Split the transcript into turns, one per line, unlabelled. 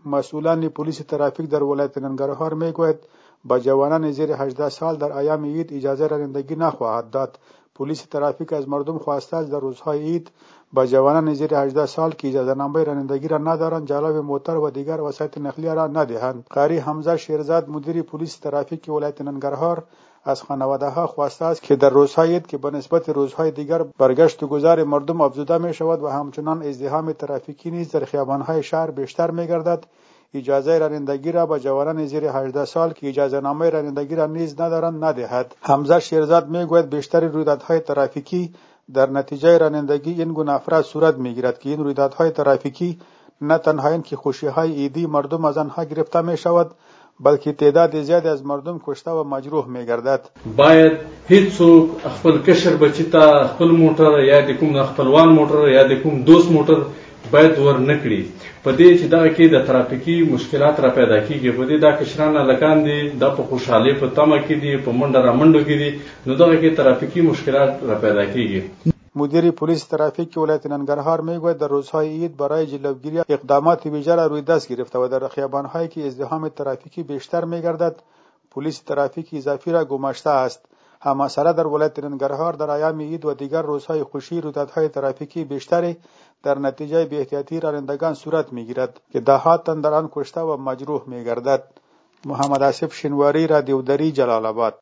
مسئولان پلیس ترافیک در ولایت ننگرهار میگوید به جوانان زیر 18 سال در ایام عید اجازه رانندگی نخواهد داد. پلیس ترافیک از مردم خواسته است در روزهای عید به جوانان زیر 18 سال که اجازه نامه رانندگی را ندارند جلب موتر و دیگر وسایط نقلیه را ندهند. قاری حمزه شیرزاد مدیر پلیس ترافیک ولایت ننگرهار از خانواده ها خواسته است که در روزهای عید که به نسبت روزهای دیگر برگشت و گذار مردم افزوده می شود و همچنان ازدحام ترافیکی نیز در خیابانهای شهر بیشتر می گردد، اجازه رانندگی را به جوانان زیر 18 سال که اجازه نامه رانندگی را نیز ندارند ندهد. حمزه شیرزاد میگوید بیشتر رویدادهای ترافیکی در نتیجه رانندگی این گونه افراد صورت میگیرد که این رویدادهای ترافیکی نه تنها این که خوشیهای عیدی مردم از آنها گرفته می شود بلکې تعداد زیاد از مردم کشته و مجروح میگردد.
باید هیڅوک خپل کشر بچی ته خپل موټر یا د کوم خپلوان موټر یا د کوم دوست موټر باید ور نکړي. په دې چې دا کې د ترافیکي مشکلات را پیدا کیږي، په دې دا کشران لکان دي د په خوشحالي په تمه کې دي، په منډه را منډو کې دي، نو دا کې ترافیکي مشکلات را پیدا کیږي.
مدیر پلیس ترافیک ولایت ننگرهار میگوید در روزهای عید برای جلوگیری اقدامات ویژه را روی دست گرفته و در خیابان‌هایی که ازدحام ترافیکی بیشتر میگردد پلیس ترافیک اضافی را گماشته است. هماسره در ولایت ننگرهار در ایام عید و دیگر روزهای خوشی رویدادهای ترافیکی بیشتری در نتیجه بی‌احتیاطی رانندگان صورت میگیرد که ده‌ها تن در آن کشته و مجروح میگردد. محمد آصف شینواری، رادیو دری، جلال آباد.